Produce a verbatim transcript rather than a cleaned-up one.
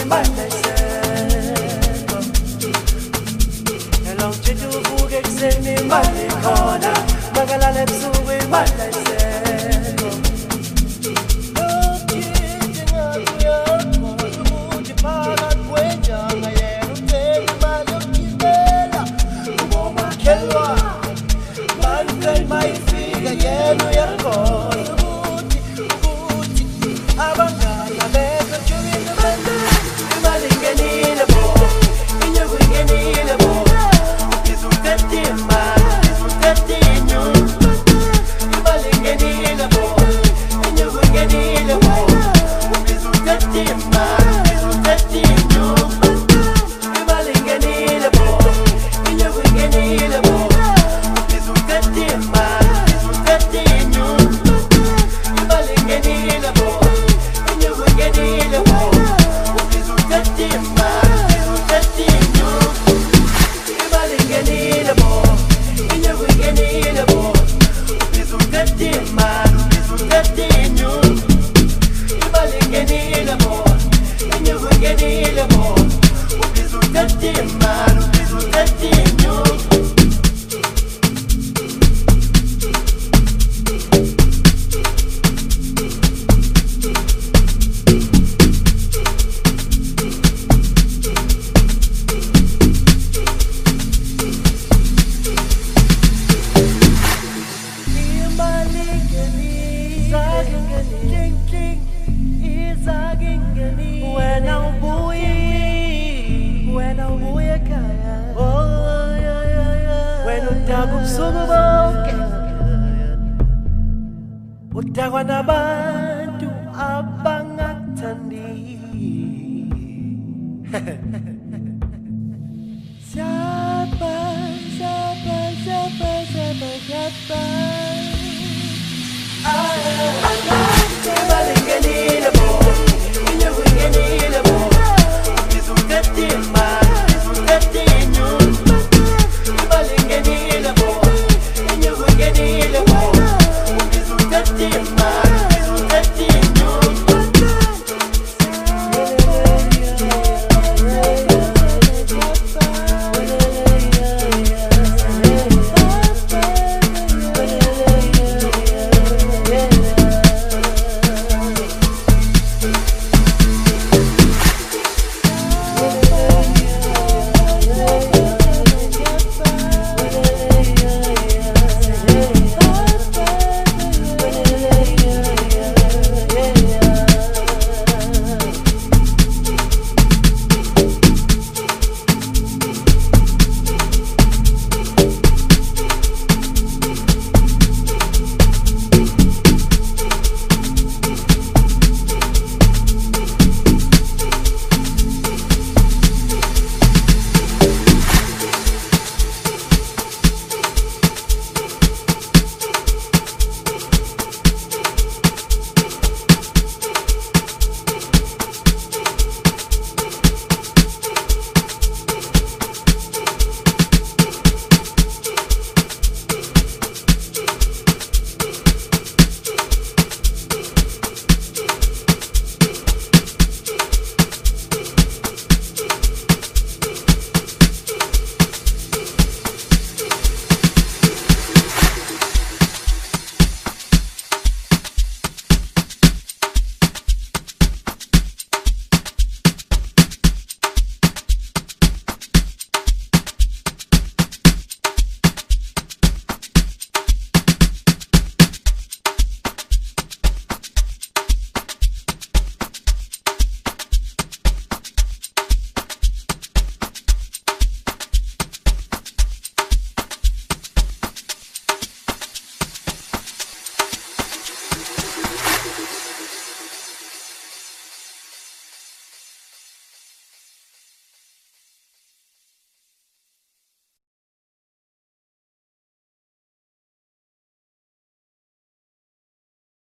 imali ayiseko. Hello ngithi uvuke ekuseni imali khona, makalala ebusuku imali ayiseko. Ukithi ngakuyakho ukuthi phakathi kwenjanga yena uthenga imali yokugibela ubomakhelwane. Manje mayifika yena uyakhona ukuthi ukuthi abangani abekho jubile manje imali ingenile bo, inyuku ingenile bo, izuthethe imali izuthethe inyuku. Imali ingenile bo, inyuku ingenile bo, izuthethe imali izuthethe inyuku. Imali ingenile bo, inyuku ingenile bo, izuthethe imali izuthethe inyuku. Imali ingenile bo, inyuku ingenile bo, izuthethe imali izuthethe inyuku. Imali ingenile bo, inyuku ingenile bo, izuthethe imali izuthethe inyuku. Imali ingenile bo, inyuku ingenile bo, izuthethe imali izuthethe inyuku. Udakwa nabantu abangakuthandi. Siapa, siapa, siapa, siapa, siapa